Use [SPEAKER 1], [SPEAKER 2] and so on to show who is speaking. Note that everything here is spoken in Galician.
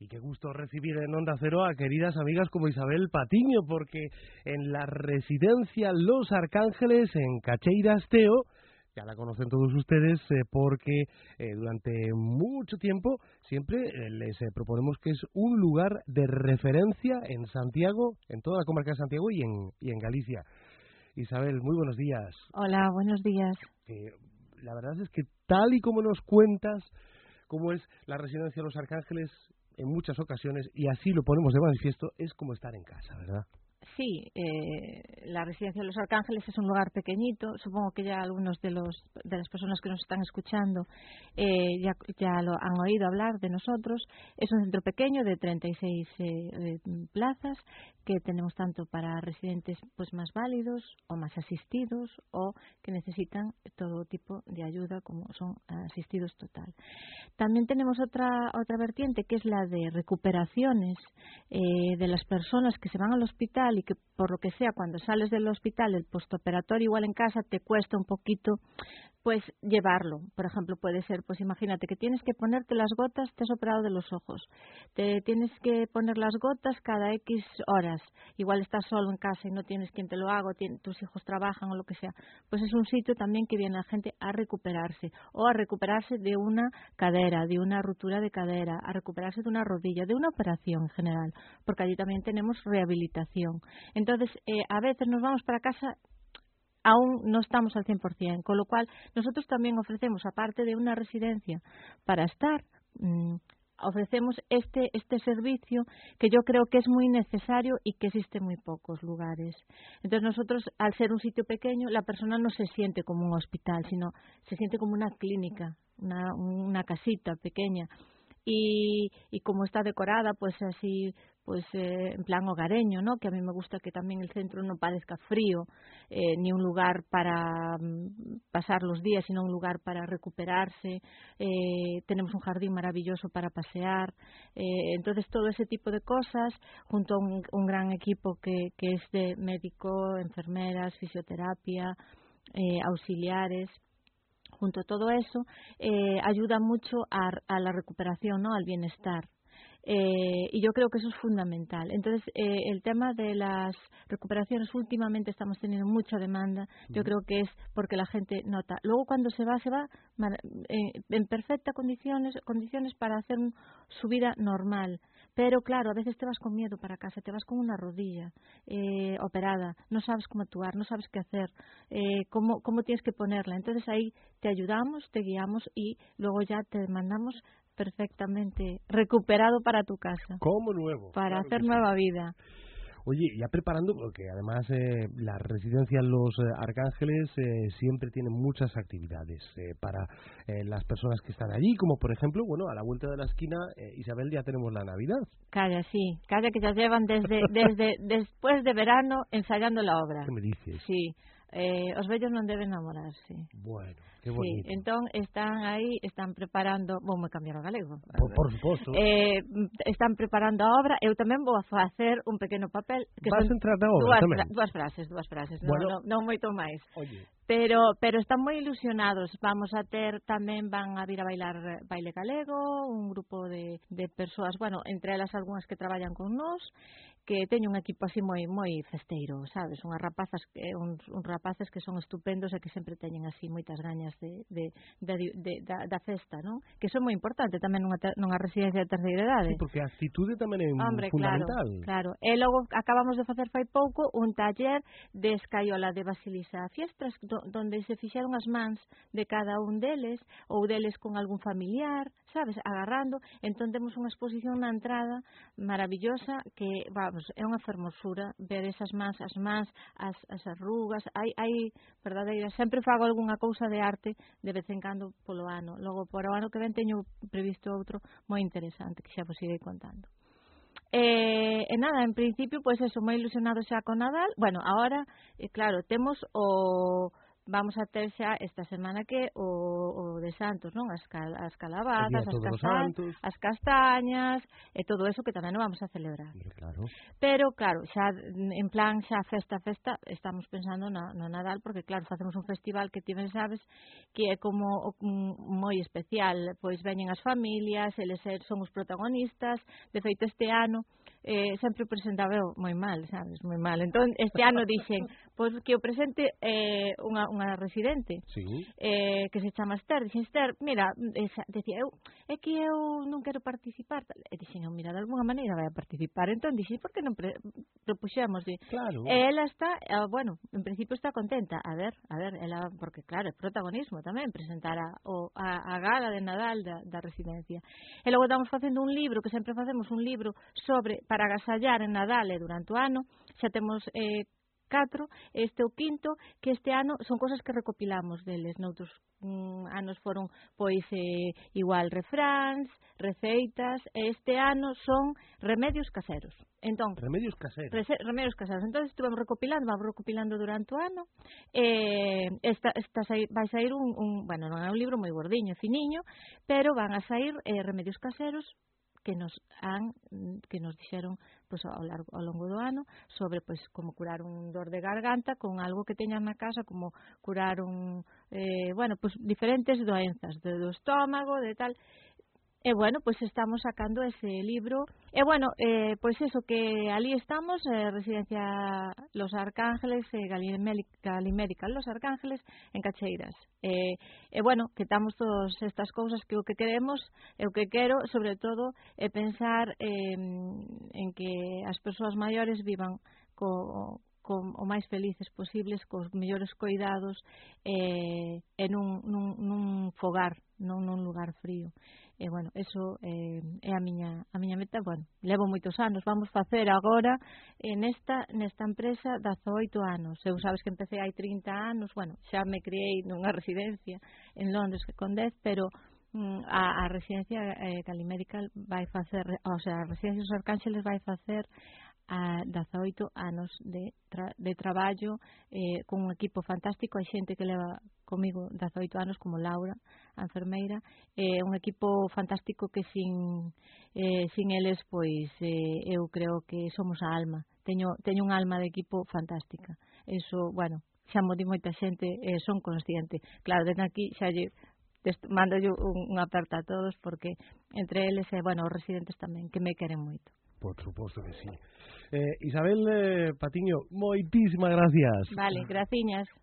[SPEAKER 1] Y qué gusto recibir en Onda Cero a queridas amigas como Isabel Patiño, porque en la residencia Los Arcángeles, en Cacheiras Teo, ya la conocen todos ustedes porque durante mucho tiempo siempre les proponemos que es un lugar de referencia en Santiago, en toda la comarca de Santiago y en Galicia. Isabel, muy buenos días.
[SPEAKER 2] Hola, buenos días.
[SPEAKER 1] La verdad es que tal y como nos cuentas cómo es la residencia Los Arcángeles, en muchas ocasiones, y así lo ponemos de manifiesto, es como estar en casa, ¿verdad?
[SPEAKER 2] Sí, la residencia de Los Arcángeles es un lugar pequeñito. Supongo que ya algunos de las personas que nos están escuchando ya lo han oído hablar de nosotros. Es un centro pequeño de 36 plazas que tenemos tanto para residentes pues más válidos o más asistidos o que necesitan todo tipo de ayuda como son asistidos total. También tenemos otra vertiente que es la de recuperaciones de las personas que se van al hospital y que por lo que sea cuando sales del hospital el postoperatorio igual en casa te cuesta un poquito pues llevarlo. Por ejemplo, puede ser, pues imagínate que tienes que ponerte las gotas, te has operado de los ojos, te tienes que poner las gotas cada X horas, igual estás solo en casa y no tienes quien te lo haga, tus hijos trabajan o lo que sea, pues es un sitio también que viene la gente a recuperarse, o a recuperarse de una cadera, de una ruptura de cadera, a recuperarse de una rodilla, de una operación en general, porque allí también tenemos rehabilitación. Entonces, a veces nos vamos para casa aún no estamos al 100%, con lo cual nosotros también ofrecemos, aparte de una residencia para estar, ofrecemos este servicio que yo creo que es muy necesario y que existe en muy pocos lugares. Entonces nosotros, al ser un sitio pequeño, la persona no se siente como un hospital, sino se siente como una clínica, una casita pequeña. Y como está decorada pues así pues en plan hogareño, ¿no? Que a mí me gusta que también el centro no parezca frío ni un lugar para pasar los días, sino un lugar para recuperarse. Tenemos un jardín maravilloso para pasear, entonces todo ese tipo de cosas junto a un gran equipo que es de médico, enfermeras, fisioterapia, auxiliares. Junto a todo eso, ayuda mucho a la recuperación, ¿no? Al bienestar. Y yo creo que eso es fundamental. Entonces, el tema de las recuperaciones, últimamente estamos teniendo mucha demanda. Yo creo que es porque la gente nota. Luego, cuando se va en perfectas condiciones para hacer su vida normal. Pero claro, a veces te vas con miedo para casa, te vas con una rodilla operada, no sabes cómo actuar, no sabes qué hacer, cómo tienes que ponerla. Entonces ahí te ayudamos, te guiamos y luego ya te mandamos perfectamente recuperado para tu casa.
[SPEAKER 1] Como nuevo.
[SPEAKER 2] Para
[SPEAKER 1] Claro
[SPEAKER 2] hacer
[SPEAKER 1] que
[SPEAKER 2] nueva
[SPEAKER 1] sí.
[SPEAKER 2] vida.
[SPEAKER 1] Oye, ya preparando, porque además la residencia Los Arcángeles siempre tiene muchas actividades para las personas que están allí, como por ejemplo, bueno, a la vuelta de la esquina, Isabel, ya tenemos la Navidad.
[SPEAKER 2] Calla, sí, calla que ya llevan desde después de verano ensayando la obra.
[SPEAKER 1] ¿Qué me dices?
[SPEAKER 2] Sí, os bellos non deben namorarse.
[SPEAKER 1] Bueno, qué bonito.
[SPEAKER 2] Sí, entón están aí, están preparando, me cambiar o galego.
[SPEAKER 1] Por suposto.
[SPEAKER 2] Están preparando a obra, eu tamén vou a facer un pequeno papel que
[SPEAKER 1] Vas
[SPEAKER 2] son
[SPEAKER 1] a entrar na obra tamén?
[SPEAKER 2] dúas frases,
[SPEAKER 1] Bueno,
[SPEAKER 2] non moito máis.
[SPEAKER 1] Oye,
[SPEAKER 2] Pero están moi ilusionados. Vamos a ter tamén, van a vir a bailar baile galego, un grupo de persoas, bueno, entre elas algunhas que traballan con nós, que teñen un equipo así moi festeiro, sabes? Unhas rapazas, uns rapaces que son estupendos e que sempre teñen así moitas gañas da festa, non? Que son moi importante tamén nunha residencia de terceira idade.
[SPEAKER 1] Sí, porque a actitude tamén é fundamental.
[SPEAKER 2] Claro. E logo acabamos de facer fai pouco un taller de escaiola de Basilisa Fiestras, donde se fixeron as mans de cada un deles, ou deles con algún familiar, sabes, agarrando. Entón temos unha exposición na entrada maravillosa que, vamos, é unha fermosura ver esas mans, as arrugas, hai verdadeiras. Sempre fago algunha cousa de arte de vez en cando polo ano. Logo, por o ano que ven teño previsto outro moi interesante que xa vos irei contando. E nada, en principio, pois eso, moi ilusionado xa con Nadal. Bueno, agora, claro, temos vamos a ter xa esta semana que o de Santos, non? As calabazas, as castañas e todo eso que tamén non vamos a celebrar.
[SPEAKER 1] Claro.
[SPEAKER 2] Pero claro, xa en plan xa festa estamos pensando no Nadal, porque claro, facemos un festival que ti ben sabes que é como moi especial, pois veñen as familias, eles son os protagonistas. De feito, este ano sempre presentaba eu moi mal, sabes, moi mal. Entón, este ano dixen, pois que o presente unha residente,
[SPEAKER 1] sí.
[SPEAKER 2] Que se chama Esther. Dixen, Esther, mira, decía eu, é que eu non quero participar. E dixen, non, mira, de alguna maneira vai a participar. Entón, dixen, por que non propuxemos?
[SPEAKER 1] Claro.
[SPEAKER 2] E ela está, bueno, en principio está contenta. A ver, ela, porque claro, é protagonismo tamén presentar a gala de Nadal da residencia. E logo estamos facendo un libro, que sempre facemos un libro sobre para agasallar en Nadal e durante o ano. Xa temos 4, este o 5, que este ano son cosas que recopilamos deles. Noutros anos foron pois igual refráns, receitas, e este ano son remedios caseros. Entón,
[SPEAKER 1] remedios caseros.
[SPEAKER 2] Remedios caseros. Entón vamos recopilando durante o ano. Vai sair bueno, non é un libro moi gordiño, finiño, pero van a sair remedios caseros que nos dixeron pois ao longo do ano sobre pois como curar un dor de garganta con algo que teñan na casa, como curar bueno, pois diferentes doenzas do estómago, de tal. E bueno, pois estamos sacando ese libro. E bueno, pois eso, que ali estamos, Residencia Los Arcángeles, Galimérica Los Arcángeles, en Cacheiras. E bueno, que estamos todas estas cousas que o que queremos, e o que quero, sobre todo, é pensar en que as persoas maiores vivan o máis felices posibles, cos mellores cuidados, e nun fogar, non nun lugar frío. E bueno, eso é a miña meta. Bueno, levo moitos anos, vamos facer agora nesta empresa 18 anos. Eu sabes que empecé hai 30 anos, bueno, xa me criei nunha residencia en Londres con 10, pero a residencia Galimérica vai facer, o sea, a residencia dos Arcángeles vai facer a 18 anos de traballo, con un equipo fantástico. Hai xente que leva comigo 18 anos, como Laura, a enfermeira, un equipo fantástico que sin eles, pois eu creo que somos a alma. Teño unha alma de equipo fantástica. Eso, bueno, xa mo di moita xente, son consciente. Claro, desde aquí xa mando yo un aperto a todos, porque entre eles, bueno, os residentes tamén, que me queren moito.
[SPEAKER 1] Por suposto que sí. Isabel Patiño, moitísimas gracias.
[SPEAKER 2] Vale, graciñas.